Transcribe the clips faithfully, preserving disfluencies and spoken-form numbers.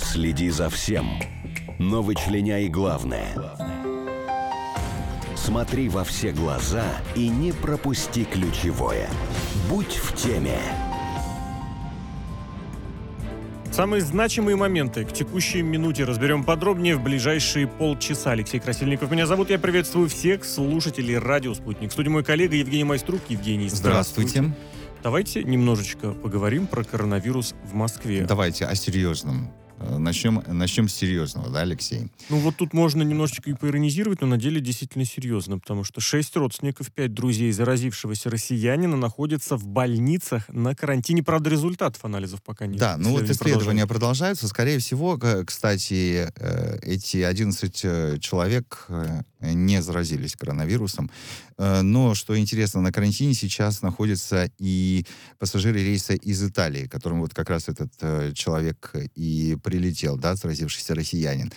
Следи за всем, но вычленяй главное. Смотри во все глаза и не пропусти ключевое. Будь в теме. Самые значимые моменты к текущей минуте разберем подробнее в ближайшие полчаса. Алексей Красильников меня зовут. Я приветствую всех слушателей «Радио Спутник». В студии мой коллега Евгений Майструк. Евгений, здравствуйте. Здравствуйте. Давайте немножечко поговорим про коронавирус в Москве. Давайте о серьезном. Начнем, начнем с серьезного, да, Алексей? Ну вот тут можно немножечко и поиронизировать, но на деле действительно серьезно, потому что шесть родственников, пять друзей заразившегося россиянина находятся в больницах на карантине. Правда, результатов анализов пока нет. Да, ну вот исследования продолжаются. Скорее всего, кстати, эти одиннадцать человек не заразились коронавирусом. Но, что интересно, на карантине сейчас находятся и пассажиры рейса из Италии, которым вот как раз этот человек и прилетел, да, заразившийся россиянин.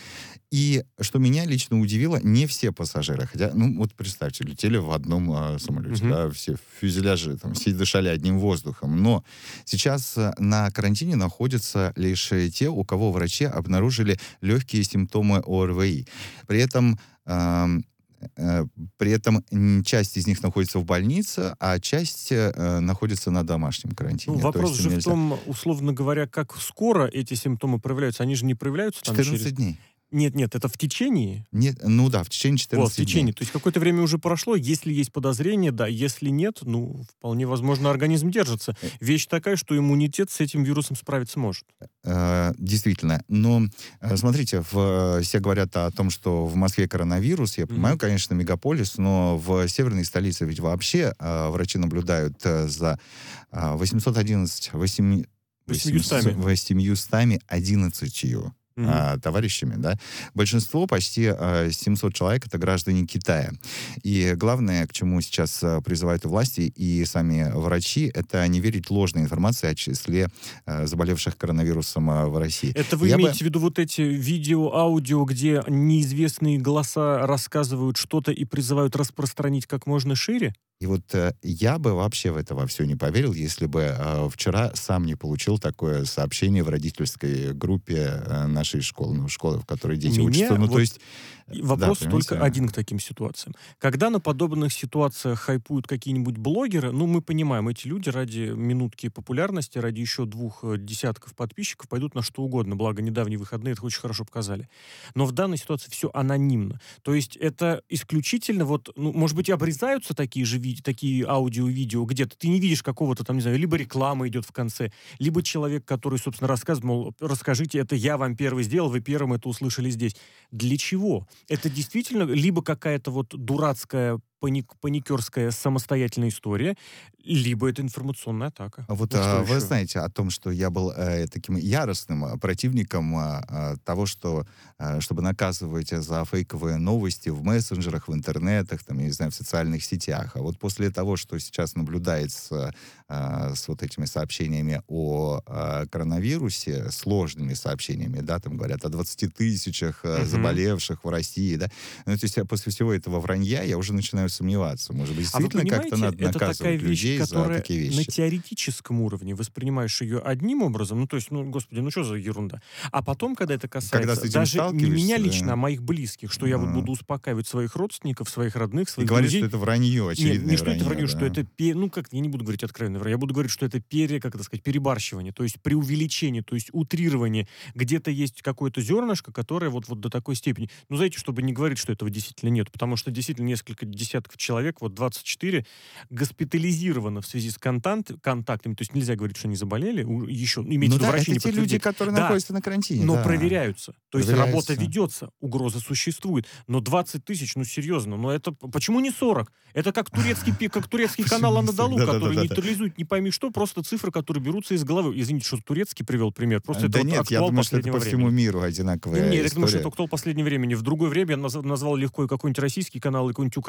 И что меня лично удивило, не все пассажиры, хотя, ну, вот представьте, летели в одном э, самолете, Мгм. да, все в фюзеляже, там, все дышали одним воздухом, но сейчас э, на карантине находятся лишь э, те, у кого врачи обнаружили легкие симптомы ОРВИ. При этом эм, э, при этом м, часть из них находится в больнице, а часть э, находится на домашнем карантине. Ну, То вопрос есть же в нельзя- том, условно говоря, как скоро эти симптомы проявляются. Они же не проявляются там четырнадцать через... дней. Нет, нет, это в течение. Нет, ну да, в течение Вот, в четырнадцати течение. дней. То есть какое-то время уже прошло. Если есть подозрение, да. Если нет, ну, вполне возможно, организм держится. Вещь такая, что иммунитет с этим вирусом справиться может. Э, Действительно. Но, э, смотрите, в, все говорят о том, что в Москве коронавирус. Я понимаю, Мгм. конечно, мегаполис, но в северной столице ведь вообще э, врачи наблюдают э, за э, восемьсот одиннадцать, восемь- Восемьюстами. восемьюстами одиннадцатью Мгм. а, товарищами, да. Большинство, почти а, семьсот человек, это граждане Китая. И главное, к чему сейчас а, призывают и власти, и сами врачи, это не верить ложной информации о числе а, заболевших коронавирусом а, в России. Это вы Я бы- имеете в виду вот эти видео, аудио, где неизвестные голоса рассказывают что-то и призывают распространить как можно шире? И вот э, я бы вообще в это во все не поверил, если бы э, вчера сам не получил такое сообщение в родительской группе э, нашей школы, ну, школы, в которой дети Меня учатся. Ну, вот то есть... И э, Вопрос да, только понимаете? один к таким ситуациям. Когда на подобных ситуациях хайпуют какие-нибудь блогеры, ну, мы понимаем, эти люди ради минутки популярности, ради еще двух э, десятков подписчиков пойдут на что угодно. Благо, недавние выходные это очень хорошо показали. Но в данной ситуации все анонимно. То есть это исключительно вот, ну, может быть, и обрезаются такие же ви- такие аудио и видео где-то. Ты не видишь какого-то там, не знаю, либо реклама идет в конце, либо человек, который, собственно, рассказывает, мол, расскажите, это я вам первый сделал, вы первым это услышали здесь. Для чего? Это действительно либо какая-то вот дурацкая паник, паникерская самостоятельная история, либо это информационная атака. А Вот Ну, что а, вы еще? знаете о том, что я был э, таким яростным а, противником а, а, того, что а, чтобы наказывать за фейковые новости в мессенджерах, в интернетах, там, я не знаю, в социальных сетях. А вот после того, что сейчас наблюдается а, с вот этими сообщениями о а, коронавирусе, сложными сообщениями, да, там говорят о двадцати тысячах а, Мгм. заболевших в России, да, ну, то есть я после всего этого вранья я уже начинаю сомневаться. Может быть, А вы действительно как-то понимаете, надо это такая наказывать вещь, людей за которая такие на вещи. теоретическом уровне воспринимаешь ее одним образом, ну, то есть, ну, господи, ну, что за ерунда? А потом, когда это Когда касается с этим даже не меня сталкиваешься, лично, да. а моих близких, что я вот Ага. буду успокаивать своих родственников, своих родных, И своих говорит, друзей. что это вранье, Нет, очевидное не что это вранье, вранье, что да. это, пе- ну, как, я не буду говорить откровенно вранье, я буду говорить, что это пере, как это сказать, перебарщивание, то есть преувеличение, то есть утрирование. Где-то есть какое-то зернышко, которое вот, вот до такой степени. Ну, знаете, чтобы не говорить, что этого действительно нет, потому что действительно несколько десятков человек, вот двадцать четыре, госпитализировано в связи с контакт, контактами, то есть нельзя говорить, что они заболели, у- еще, имеется Ну в виду, да, врачи это не те люди, подтвердили. которые Да, находятся на карантине, но да. проверяются. То есть Проверяются. работа ведется, угроза существует. Но двадцать тысяч, ну серьезно, но это почему не сорок? Это как турецкий, пи- как турецкий канал Почему не Анадолу, сорок? который Да-да-да-да. нейтрализует не пойми что, просто цифры, которые берутся из головы. Извините, что турецкий привел пример. Просто это Да вот нет, я актуал думаю, что это последнего по всему времени. миру Не, одинаковая не, я думаю, что история. это актуал последнего времени. В другое время я наз- назвал легко и какой-нибудь российский канал, и какой-нибудь украинский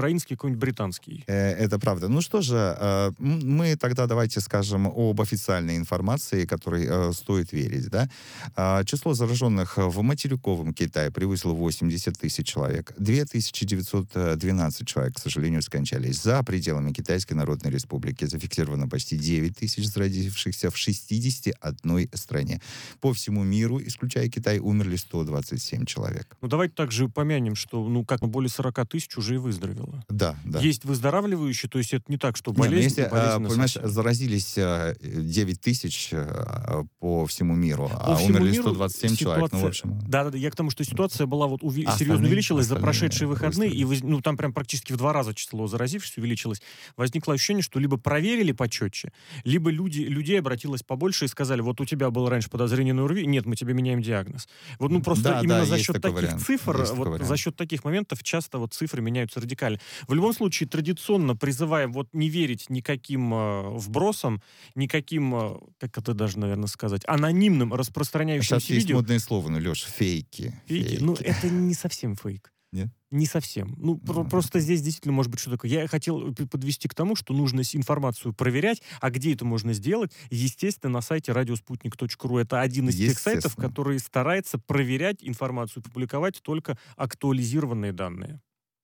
какой-нибудь британский. Э, Это правда. Ну что же, э, м- мы тогда давайте скажем об официальной информации, которой э, стоит верить. Да? А, Число зараженных в материковом Китае превысило восемьдесят тысяч человек. две тысячи девятьсот двенадцать человек, к сожалению, скончались. За пределами Китайской Народной Республики зафиксировано почти девять тысяч заразившихся в шестидесяти одной стране. По всему миру, исключая Китай, умерли сто двадцать семь человек. Ну, давайте также упомянем, что, ну, как более сорока тысяч уже и выздоровело. Да, да. Есть выздоравливающие, то есть это не так, что Не, ну болезнь, если, и болезнь э, понимаешь, совсем. заразились э, девять тысяч э, по всему миру, По а всему умерли миру сто двадцать семь человек. Ну, в ситуация... общем... Да-да-да, я к тому, что ситуация была вот уви- А серьезно остальные- увеличилась за остальные прошедшие выходные, и выздоровели. воз- ну, там прям практически в два раза число заразившихся увеличилось. Возникло ощущение, что либо проверили почетче, либо люди, людей обратилось побольше и сказали, вот у тебя было раньше подозрение на ОРВИ, нет, мы тебе меняем диагноз. Вот, ну, просто Да, именно да, за есть счет такой таких вариант. цифр, Есть такой вот за вариант. счет таких моментов часто вот цифры меняются радикально. В любом случае, традиционно призываем вот не верить никаким э, вбросам, никаким, э, как это даже, наверное, сказать, анонимным Сейчас распространяющимся есть видео. модное слово, ну, Леш, фейки. Фейки? Ну, это не совсем фейк. Нет? Не совсем. Ну, про- Ну, просто здесь действительно может быть что такое. Я хотел п- подвести к тому, что нужно с- информацию проверять, а где это можно сделать? Естественно, на сайте радиоспутник точка ру. Это один из тех сайтов, Естественно. который старается проверять информацию, публиковать только актуализированные данные.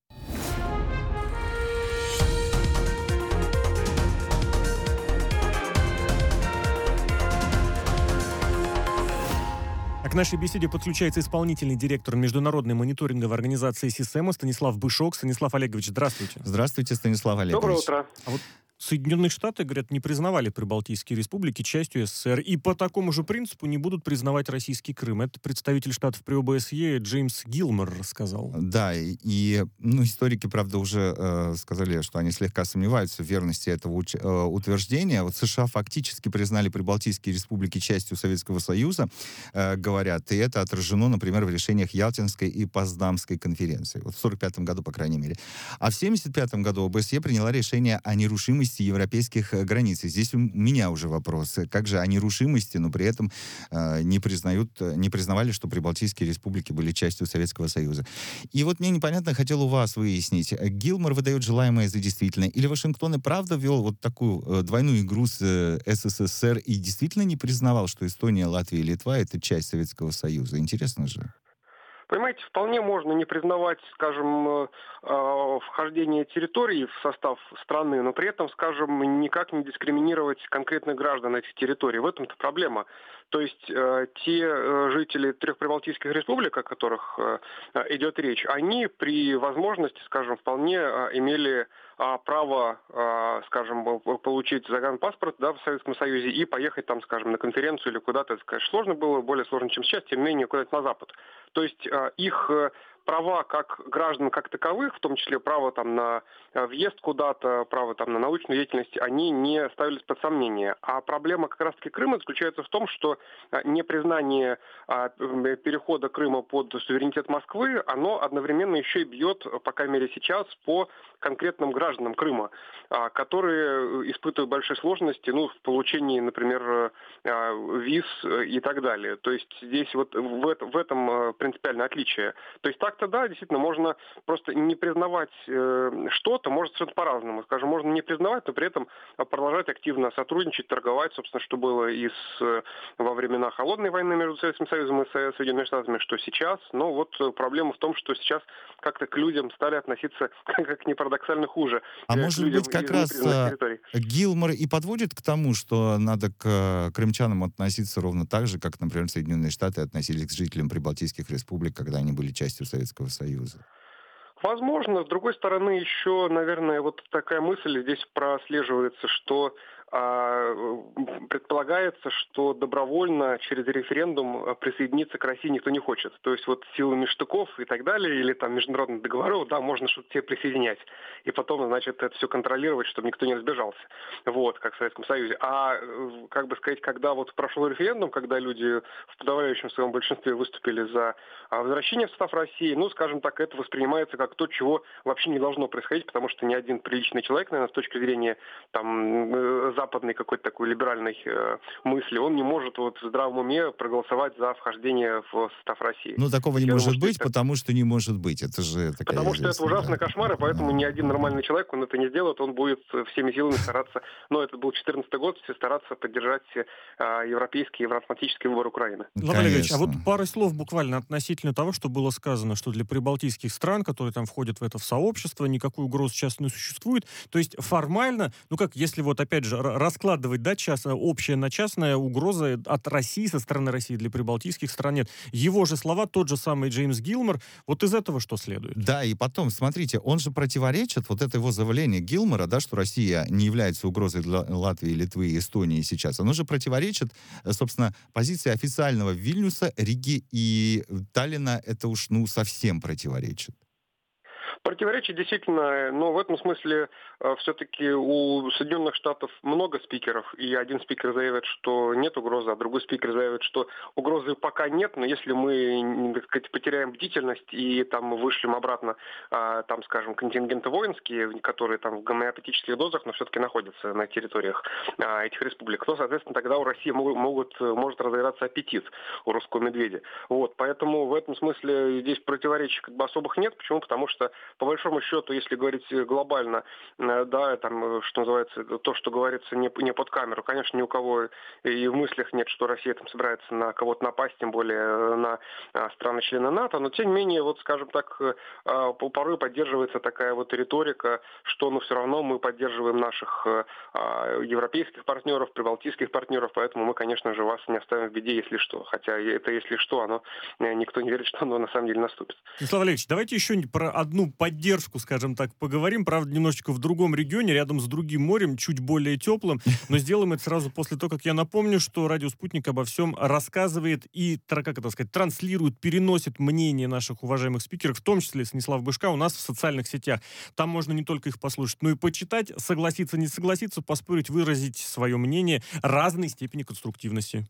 А к нашей беседе подключается исполнительный директор международной мониторинговой организации СИСЭМа Станислав Бышок. Станислав Олегович, здравствуйте. Здравствуйте, Станислав Олегович. Доброе утро. А вот Соединенные Штаты, говорят, не признавали Прибалтийские республики частью СССР, и по такому же принципу не будут признавать российский Крым. Это представитель Штатов при ОБСЕ Джеймс Гилмор рассказал. Да, и, и, ну, историки, правда, уже э, сказали, что они слегка сомневаются в верности этого уч- э, утверждения. Вот США фактически признали Прибалтийские республики частью Советского Союза, э, говорят, и это отражено, например, в решениях Ялтинской и Поздамской конференции. Вот в сорок пятом году, по крайней мере. А в семьдесят пятом году ОБСЕ приняла решение о нерушимости европейских э, границ. И здесь у меня уже вопрос. Как же о нерушимости, но при этом э, не признают, э, не признавали, что Прибалтийские республики были частью Советского Союза. И вот мне непонятно, хотел у вас выяснить, Гилмор выдает желаемое за действительное, или Вашингтон и правда вел вот такую э, двойную игру с э, СССР и действительно не признавал, что Эстония, Латвия и Литва — это часть Советского Союза? Интересно же. Понимаете, вполне можно не признавать, скажем, э, э, вхождение территорий в состав страны, но при этом, скажем, никак не дискриминировать конкретных граждан этих территорий. В этом-то проблема. То есть э, те э, жители трех прибалтийских республик, о которых э, идет речь, они при возможности, скажем, вполне э, имели э, право, э, скажем, получить загранпаспорт, да, в Советском Союзе и поехать там, скажем, на конференцию или куда-то. Это, конечно, сложно было, более сложно, чем сейчас, тем не менее, куда-то на Запад. То есть э, их э, права как граждан как таковых, в том числе право там на э, въезд куда-то, право там на научную деятельность, они не ставились под сомнение. А проблема как раз-таки Крыма заключается в том, что э, непризнание э, перехода Крыма под суверенитет Москвы, оно одновременно еще и бьет, по крайней мере сейчас, по конкретным гражданам Крыма, э, которые испытывают большие сложности, ну, в получении, например, э, виз и так далее. То есть здесь вот в, это, в этом э, принципиальное отличие. То есть так-то да, действительно, можно просто не признавать э, что-то, может совершенно по-разному. Скажем, можно не признавать, но при этом продолжать активно сотрудничать, торговать, собственно, что было и с, э, во времена холодной войны между Советским Союзом и Соединенными Штатами, что сейчас. Но вот проблема в том, что сейчас как-то к людям стали относиться, как ни парадоксально, хуже. А э, может людям быть, как из раз непризнанных э, территорий. Гилмор и подводит к тому, что надо к э, крымчанам относиться ровно так же, как, например, Соединенные Штаты относились к жителям прибалтийских республик, когда они были частью Советского Союза? Возможно. С другой стороны, еще, наверное, вот такая мысль здесь прослеживается, что а, предполагается, что добровольно через референдум присоединиться к России никто не хочет. То есть вот силами штыков и так далее, или там международных договоров, да, можно что-то себе присоединять. И потом, значит, это все контролировать, чтобы никто не разбежался. Вот, как в Советском Союзе. А, как бы сказать, когда вот прошел референдум, когда люди в подавляющем своем большинстве выступили за возвращение в состав России, ну, скажем так, это воспринимается как то, чего вообще не должно происходить, потому что ни один приличный человек, наверное, с точки зрения там западной какой-то такой либеральной э, мысли, он не может вот в здравом уме проголосовать за вхождение в состав России. Ну, такого не Я может думаю, быть, это... потому что не может быть. Это же такая Потому что это ужасный да. кошмар, и поэтому ни один нормальный человек, он это не сделает, он будет всеми силами стараться, ну, это был четырнадцатый год, стараться поддержать э, европейский, евроатлантический выбор Украины. Лаврен Олегович, а вот пару слов буквально относительно того, что было сказано, что для прибалтийских стран, которые там входят в это в сообщество, никакой угрозы сейчас не существует. То есть формально, ну как, если вот опять же раскладывать, да, час, общая на частная угроза от России, со стороны России для прибалтийских стран нет. Его же слова, тот же самый Джеймс Гилмор, вот из этого что следует? Да, и потом, смотрите, он же противоречит, вот это его заявление Гилмора, да, что Россия не является угрозой для Латвии, Литвы и Эстонии сейчас, оно же противоречит, собственно, позиции официального Вильнюса, Риги и Таллина, это уж, ну, совсем противоречит. Противоречие действительно, но в этом смысле э, все-таки у Соединенных Штатов много спикеров, и один спикер заявит, что нет угрозы, а другой спикер заявит, что угрозы пока нет, но если мы, так сказать, потеряем бдительность и там вышлем обратно, э, там, скажем, контингенты воинские, которые там в гомеопатических дозах, но все-таки находятся на территориях э, этих республик, то, соответственно, тогда у России могут, могут, может разыграться аппетит у русского медведя. Вот, поэтому в этом смысле здесь противоречий как бы особых нет. Почему? Потому что по большому счету, если говорить глобально, да, там, что называется, то, что говорится не, не под камеру, конечно, ни у кого и в мыслях нет, что Россия там собирается на кого-то напасть, тем более на страны-члены НАТО, но тем не менее, вот, скажем так, порой поддерживается такая вот риторика, что, ну, все равно мы поддерживаем наших европейских партнеров, прибалтийских партнеров, поэтому мы, конечно же, вас не оставим в беде, если что. Хотя это если что, оно никто не верит, что оно на самом деле наступит. Станислав Олегович, давайте еще про одну поддержку, скажем так, поговорим. Правда, немножечко в другом регионе, рядом с другим морем, чуть более теплым. Но сделаем это сразу после того, как я напомню, что Радио Спутник обо всем рассказывает и, как это сказать, транслирует, переносит мнение наших уважаемых спикеров, в том числе Станислава Бышка, у нас в социальных сетях. Там можно не только их послушать, но и почитать, согласиться, не согласиться, поспорить, выразить свое мнение разной степени конструктивности.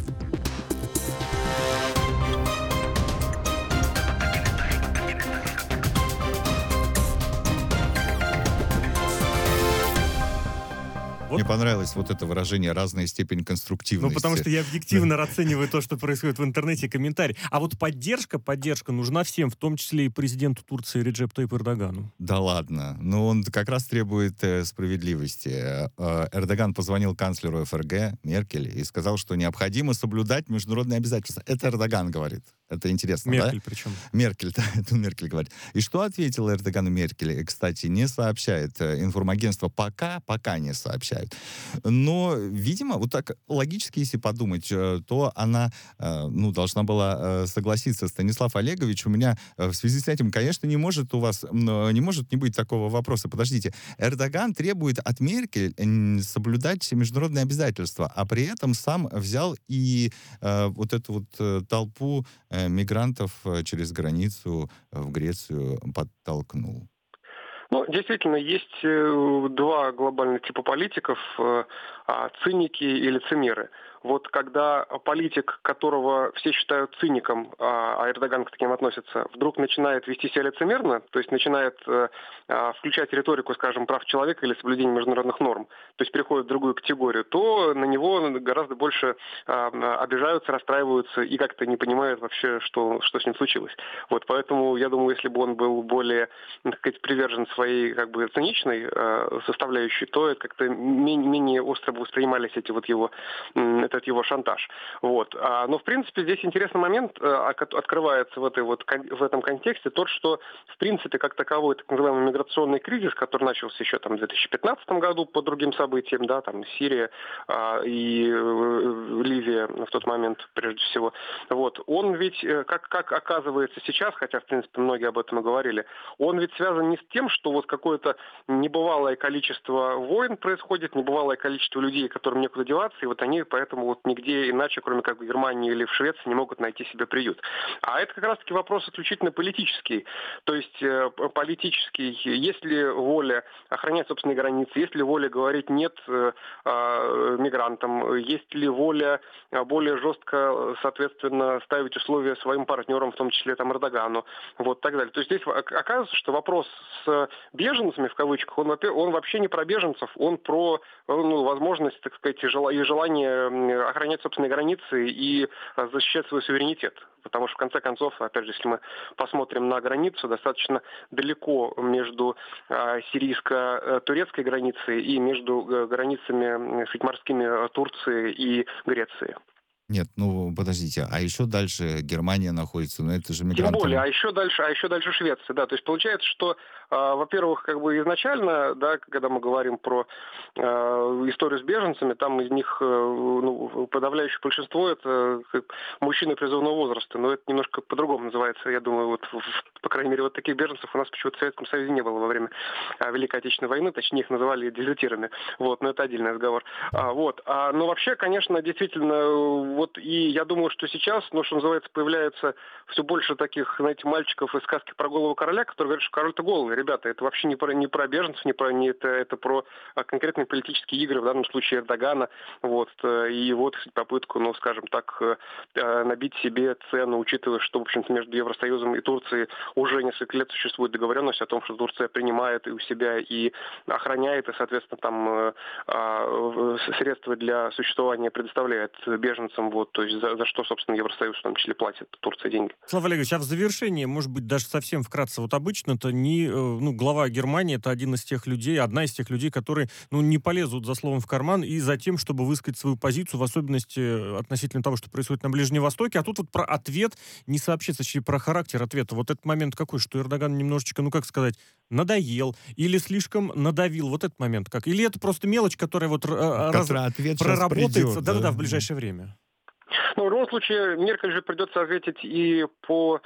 Вот. Мне понравилось вот это выражение «разная степень конструктивности». Ну, потому что я объективно расцениваю то, что происходит в интернете, комментарии. А вот поддержка, поддержка нужна всем, в том числе и президенту Турции Реджеп Тайипу Эрдогану. Да ладно. Ну, он как раз требует э, справедливости. Э, Эрдоган позвонил канцлеру эф эр гэ Меркель и сказал, что необходимо соблюдать международные обязательства. Это Эрдоган говорит. Это интересно, Меркель да? причем. Меркель, да, это Меркель говорит. И что ответила Эрдогану Меркель? Кстати, не сообщает. Информагентство пока, пока не сообщает. Но, видимо, вот так логически, если подумать, то она, ну, должна была согласиться. Станислав Олегович, у меня в связи с этим, конечно, не может у вас, не может не быть такого вопроса. Подождите, Эрдоган требует от Меркель соблюдать международные обязательства, а при этом сам взял и вот эту вот толпу мигрантов через границу в Грецию подтолкнул. Ну, действительно, есть два глобальных типа политиков, циники и лицемеры. Вот когда политик, которого все считают циником, а Эрдоган к таким относится, вдруг начинает вести себя лицемерно, то есть начинает включать риторику, скажем, прав человека или соблюдения международных норм, то есть переходит в другую категорию, то на него гораздо больше обижаются, расстраиваются и как-то не понимают вообще, что, что с ним случилось. Вот поэтому я думаю, если бы он был более, так сказать, привержен своей как бы циничной составляющей, то как-то менее, менее остро бы воспринимались эти вот его этот его шантаж. Вот. Но, в принципе, здесь интересный момент открывается в, этой вот, в этом контексте, тот, что, в принципе, как таковой так называемый миграционный кризис, который начался еще там, в две тысячи пятнадцатом году по другим событиям, да, там Сирия и Ливия в тот момент, прежде всего, вот, он ведь, как, как оказывается сейчас, хотя, в принципе, многие об этом и говорили, он ведь связан не с тем, что вот какое-то небывалое количество войн происходит, небывалое количество людей, которым некуда деваться, и вот они поэтому скажем, вот нигде иначе, кроме как в Германии или в Швеции, не могут найти себе приют. А это как раз-таки вопрос исключительно политический. То есть э, политический, есть ли воля охранять собственные границы, есть ли воля говорить нет э, э, мигрантам, есть ли воля более жестко, соответственно, ставить условия своим партнерам, в том числе там Эрдогану, вот так далее. То есть здесь оказывается, что вопрос с беженцами, в кавычках, он, он вообще не про беженцев, он про ну, возможность, так сказать, и желание охранять собственные границы и защищать свой суверенитет. Потому что, в конце концов, опять же, если мы посмотрим на границу, достаточно далеко между э, сирийско-турецкой границей и между э, границами, сказать, морскими Турции и Греции. Нет, ну подождите, а еще дальше Германия находится, но это же мигранты. Тем более, а еще дальше, а еще дальше Швеция, да. То есть получается, что, э, во-первых, как бы изначально, да, когда мы говорим про э, историю с беженцами, там из них э, ну, подавляющее большинство это как, мужчины призывного возраста, но это немножко по-другому называется. Я думаю, вот в, по крайней мере, вот таких беженцев у нас почему-то в Советском Союзе не было во время э, Великой Отечественной войны, точнее их называли дезертирами. Вот, но это отдельный разговор. А, вот, а, но вообще, конечно, действительно. Вот, и я думаю, что сейчас, ну, что называется, появляется все больше таких, знаете, мальчиков из сказки про голову короля, которые говорят, что король-то голый. Ребята, это вообще не про, не про беженцев, не про, не это, это про а, конкретные политические игры, в данном случае Эрдогана. Вот, и вот попытку, ну, скажем так, набить себе цену, учитывая, что, в общем-то, между Евросоюзом и Турцией уже несколько лет существует договоренность о том, что Турция принимает и у себя и охраняет, и, соответственно, там а, средства для существования предоставляет беженцам. Вот, то есть за, за что, собственно, Евросоюз в том числе платит Турция деньги. Слава Олегович, а в завершении, может быть, даже совсем вкратце, вот обычно-то не, ну, глава Германии это один из тех людей, одна из тех людей, которые, ну, не полезут за словом в карман и за тем, чтобы высказать свою позицию, в особенности относительно того, что происходит на Ближнем Востоке. А тут вот про ответ не сообщится, точнее, про характер ответа. Вот этот момент какой, что Эрдоган немножечко, ну, как сказать, надоел или слишком надавил. Вот этот момент как? Или это просто мелочь, которая вот раз, проработается да-да-да, да, в ближайшее время? Ну, в любом случае, Меркель же придется ответить и по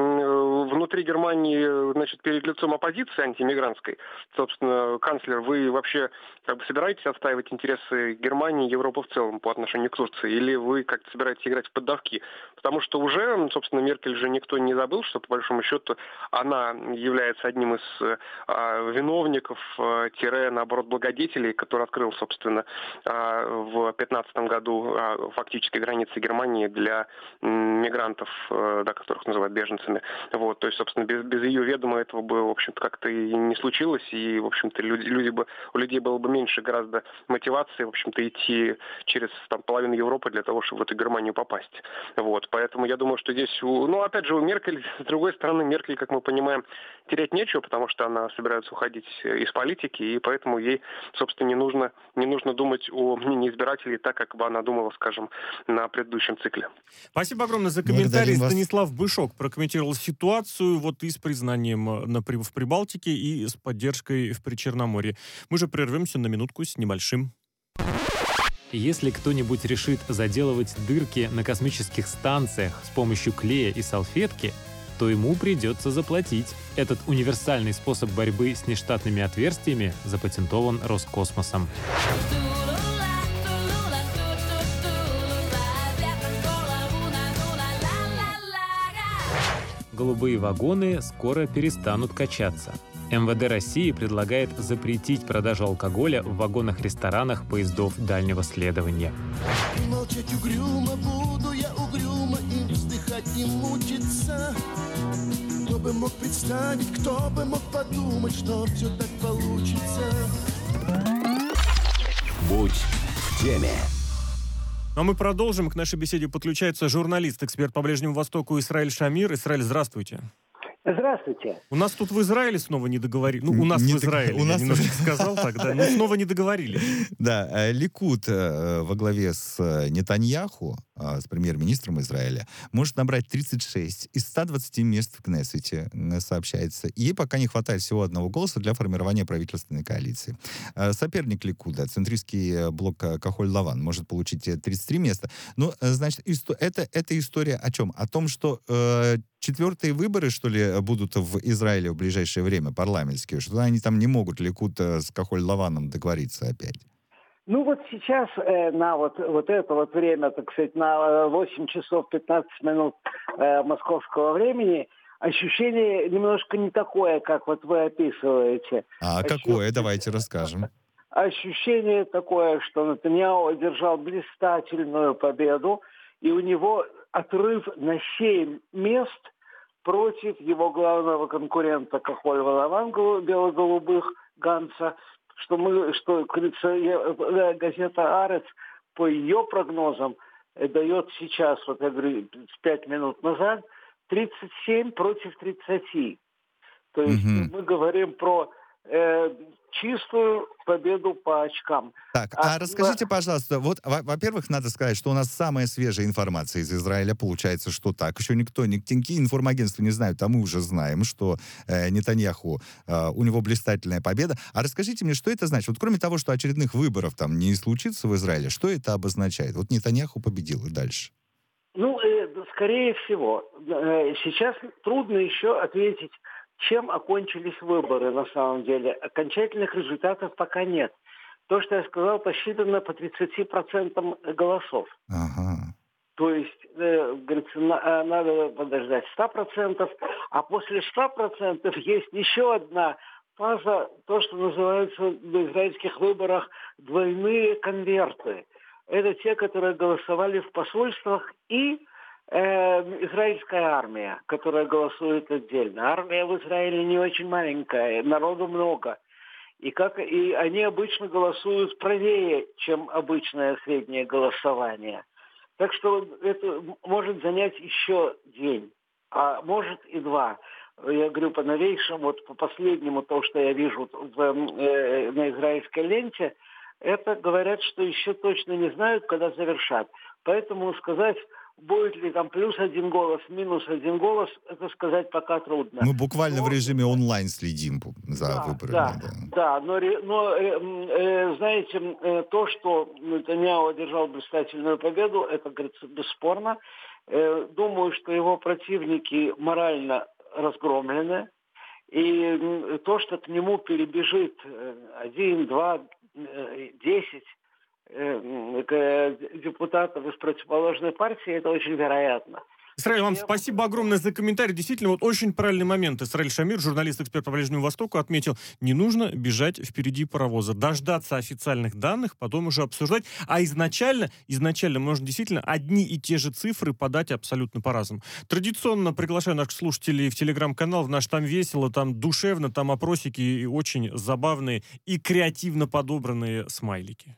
внутри Германии, значит, перед лицом оппозиции антимигрантской. Собственно, канцлер, вы вообще как бы собираетесь отстаивать интересы Германии и Европы в целом по отношению к Турции? Или вы как-то собираетесь играть в поддавки? Потому что уже, собственно, Меркель же никто не забыл, что, по большому счету, она является одним из а, виновников, а, тире, наоборот, благодетелей, который открыл, собственно, а, в пятнадцатом году а, фактически границы Германии для м, мигрантов, а, да, которых называют беженцами. Вот, то есть, собственно, без, без ее ведома этого бы, в общем-то, как-то и не случилось, и, в общем-то, люди, люди бы, у людей было бы меньше гораздо мотивации, в общем-то, идти через там, половину Европы для того, чтобы в эту Германию попасть. Вот, поэтому я думаю, что здесь, у, ну, опять же, у Меркель, с другой стороны, Меркель, как мы понимаем, терять нечего, потому что она собирается уходить из политики, и поэтому ей, собственно, не нужно, не нужно думать о мнении избирателей так, как бы она думала, скажем, на предыдущем цикле. Спасибо огромное за комментарий. Станислав Бышок прокомментировал ситуацию вот и с признанием на, в Прибалтике, и с поддержкой в Причерноморье. Мы же прервемся на минутку с небольшим. Если кто-нибудь решит заделывать дырки на космических станциях с помощью клея и салфетки, то ему придется заплатить. Этот универсальный способ борьбы с нештатными отверстиями запатентован Роскосмосом. Голубые вагоны скоро перестанут качаться. эм вэ дэ России предлагает запретить продажу алкоголя в вагонах-ресторанах поездов дальнего следования. Молчать угрюмо буду я угрюмо и вздыхать и мучиться. Кто бы мог представить, кто бы мог подумать, что все так получится. Будь в теме. Ну, а мы продолжим. К нашей беседе подключается журналист, эксперт по Ближнему Востоку Исраиль Шамир. Исраиль, здравствуйте. Здравствуйте. У нас тут в Израиле снова не договорили. Ну, у нас не в Израиле. У нас я немножко сказал тогда. Но снова не договорили. Да, Ликуд во главе с Нетаньяху, с премьер-министром Израиля, может набрать тридцать шесть из ста двадцати мест в Кнессете, сообщается. И ей пока не хватает всего одного голоса для формирования правительственной коалиции. Соперник Ликуда, центристский блок Кахоль-Лаван, может получить тридцать три места. Но, значит, это, это история о чем? О том, что э, четвертые выборы, что ли, будут в Израиле в ближайшее время, парламентские, что они там не могут Ликуд с Кахоль-Лаваном договориться опять. Ну вот сейчас э, на вот, вот это вот время, так сказать, на восемь часов пятнадцать минут э, московского времени, ощущение немножко не такое, как вот вы описываете. А Ощу- какое? Давайте расскажем. Ощущение такое, что Нетаньяху одержал блистательную победу, и у него отрыв на семь мест против его главного конкурента Кахоль-Лаван бело-голубых Ганца, что мы, что говорится, газета «Арец» по ее прогнозам дает сейчас, вот я говорю, пять минут назад, тридцать семь против тридцати. То есть Мгм. мы говорим про э, чистую победу по очкам. Так, А, а расскажите, пожалуйста, вот, во- во-первых, надо сказать, что у нас самая свежая информация из Израиля, получается, что так. Еще никто, ни- никакие информагентства не знают, а мы уже знаем, что э, Нетаньяху, э, у него блистательная победа. А расскажите мне, что это значит? Вот кроме того, что очередных выборов там не случится в Израиле, что это обозначает? Вот Нетаньяху победил, и дальше. Ну, э, скорее всего, э, сейчас трудно еще ответить, чем окончились выборы на самом деле. Окончательных результатов пока нет. То, что я сказал, посчитано по тридцати процентам голосов. Ага. То есть, э, говорится, на- э, надо подождать ста процентов, а после ста процентов есть еще одна фаза, то, что называется в израильских выборах двойные конверты. Это те, которые голосовали в посольствах, и э, израильская армия, которая голосует отдельно. Армия в Израиле не очень маленькая, народу много. И, как, и они обычно голосуют правее, чем обычное среднее голосование. Так что это может занять еще день, а может и два. Я говорю по новейшему, вот по последнему, то, что я вижу в, э, на израильской ленте, это говорят, что еще точно не знают, когда завершат. Поэтому сказать, будет ли там плюс один голос, минус один голос, это сказать пока трудно. Мы буквально Но- в режиме онлайн следим за да, выборами. Да, да. да, но, ре- но э, м, э, знаете, м, э, то, что Нетаньяху одержал блистательную победу, это, говорится, бесспорно. Э, думаю, что его противники морально разгромлены. И м, то, что к нему перебежит э, один, два, э, десять э, м, э, депутатов из противоположной партии, это очень вероятно. Исраиль, вам Я- спасибо огромное за комментарий. Действительно, вот очень правильный момент. Исраиль Шамир, журналист-эксперт по Ближнему Востоку, отметил, не нужно бежать впереди паровоза. Дождаться официальных данных, потом уже обсуждать. А изначально, изначально можно действительно одни и те же цифры подать абсолютно по-разному. Традиционно приглашаю наших слушателей в телеграм-канал. В наш там весело, там душевно, там опросики и очень забавные и креативно подобранные смайлики.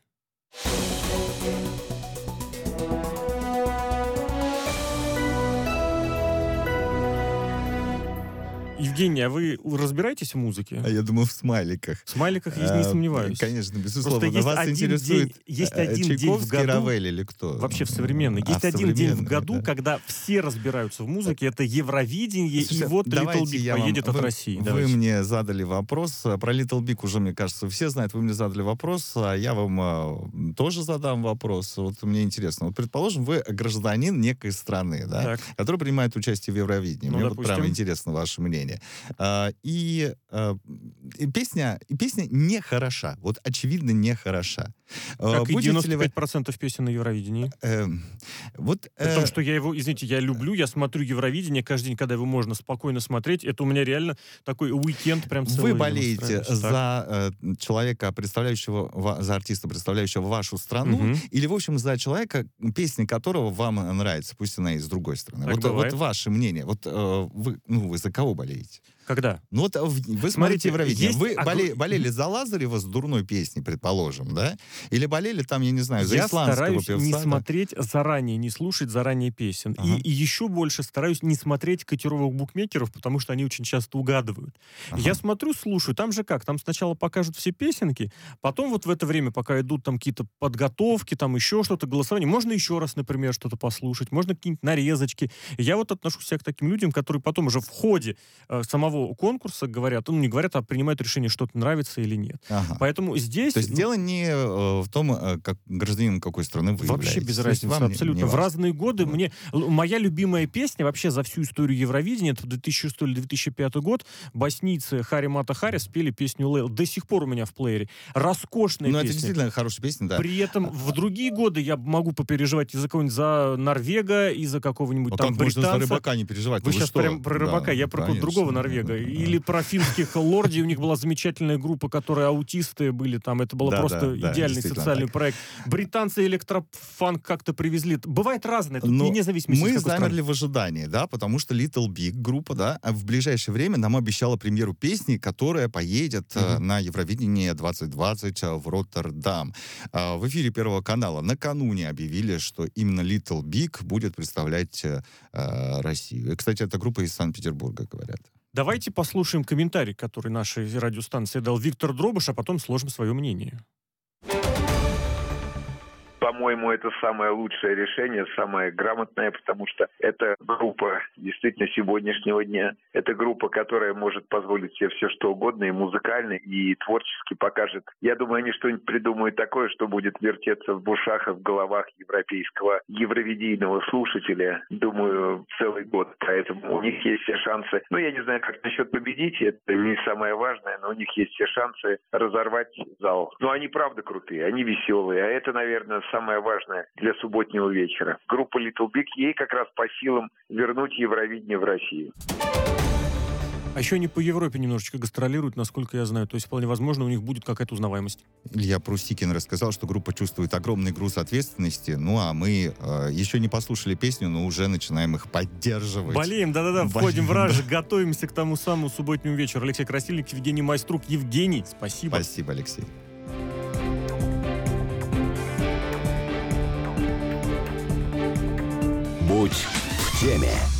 Евгений, а вы разбираетесь в музыке? А я думаю, в смайликах. В смайликах есть, не А, сомневаюсь. Конечно, безусловно. Просто есть Вас один интересует день- есть э, один день в Чайковский, году, Равель или кто? Вообще в современной. А, Есть в один день в современной, году, да. когда все разбираются в музыке. Это Евровидение, Слушайте, и вот Little давайте Big я вам- поедет от вы, России. Вы Давайте. мне задали вопрос. Про Little Big уже, мне кажется, все знают. Вы мне задали вопрос, а я вам а, тоже задам вопрос. Вот мне интересно. Вот, предположим, вы гражданин некой страны, да, Так. который принимает участие в Евровидении. Ну, мне вот допустим. прям интересно ваше мнение. А, и, а, и песня, и песня не хороша. Вот очевидно не хороша. А, Как и будете ли девяносто вы- пять процентов песен на Евровидении. эм, вот, При том, э, что я его, извините, я люблю, я смотрю Евровидение каждый день, когда его можно спокойно смотреть. Это у меня реально такой уикенд прям целый. Вы именно болеете устраивается. Так. за э, человека, представляющего, ва- за артиста, представляющего вашу страну, Мгм. или, в общем, за человека, песни которого вам нравится, пусть она и с другой стороны. Так Вот, бывает. вот ваше мнение. Вот э, вы, ну, вы за кого болеете? Когда? Ну вот э, в- вы смотрите Смотрите, Евровидение. есть Вы огр- боле- болели за Лазарева с дурной песней, предположим, да? Или болели там, я не знаю, за Я исландского стараюсь певца? не да? смотреть заранее, не слушать заранее песен. Ага. И, и еще больше стараюсь не смотреть котировок букмекеров, потому что они очень часто угадывают. Ага. Я смотрю, слушаю, там же как? Там сначала покажут все песенки, потом вот в это время, пока идут там какие-то подготовки, там еще что-то, голосование, можно еще раз, например, что-то послушать, можно какие-нибудь нарезочки. И я вот отношусь себя к таким людям, которые потом уже в ходе э, самого самого конкурса говорят, ну, не говорят, а принимают решение, что-то нравится или нет. Ага. Поэтому здесь... То есть дело не э, в том, э, как гражданин какой страны вы Вообще являетесь. без То есть разницы, вам не- абсолютно. не В важно. разные годы Вот. мне... л- Моя любимая песня вообще за всю историю Евровидения, это две тысячи шестой или две тысячи пятый год, боснийцы Хари Мата Хари спели песню «Лейл». До сих пор у меня в плеере. Роскошная Ну, это песня. действительно хорошая песня, да. При этом в другие годы я могу попереживать и за кого-нибудь, за Норвега, и за какого-нибудь А там как можно за британца. рыбака не переживать? Вы Ну сейчас что? прям про рыбака, Да, я про какого-то конечно. другого Норвега. Да, да. Или про финских лорди, у них была замечательная группа, которые аутисты были там, это было Да, просто да, да, идеальный действительно социальный так. проект. Британцы электрофанк как-то привезли. Бывает разное, тут Но вне зависимости мы из какой замерли страны. в ожидании, да, потому что Little Big группа, да, в ближайшее время нам обещала премьеру песни, которая поедет э, Мгм. на Евровидение двадцать двадцать э, в Роттердам. А, в эфире Первого канала накануне объявили, что именно Little Big будет представлять э, э, Россию. И, кстати, эта группа из Санкт-Петербурга, говорят. Давайте послушаем комментарий, который нашей радиостанции дал Виктор Дробыш, а потом сложим свое мнение. По-моему, это самое лучшее решение, самое грамотное, потому что это группа действительно сегодняшнего дня. Это группа, которая может позволить себе все что угодно, и музыкально, и творчески покажет. Я думаю, они что-нибудь придумают такое, что будет вертеться в ушах и в головах европейского евровидийного слушателя, думаю, целый год. Поэтому у них есть все шансы. Ну, я не знаю, как насчет победить, это не самое важное, но у них есть все шансы разорвать зал. Но они правда крутые, они веселые, а это, наверное, самое важное для субботнего вечера. Группа Little Big, ей как раз по силам вернуть Евровидение в Россию. А еще они по Европе немножечко гастролируют, насколько я знаю. То есть, вполне возможно, у них будет какая-то узнаваемость. Илья Прусикин рассказал, что группа чувствует огромный груз ответственности. Ну, а мы э, еще не послушали песню, но уже начинаем их поддерживать. Болеем, да-да-да, Болеем, входим в раж, да. готовимся к тому самому субботнему вечеру. Алексей Красильников, Евгений Майструк. Евгений, спасибо. Спасибо, Алексей. Будь в теме.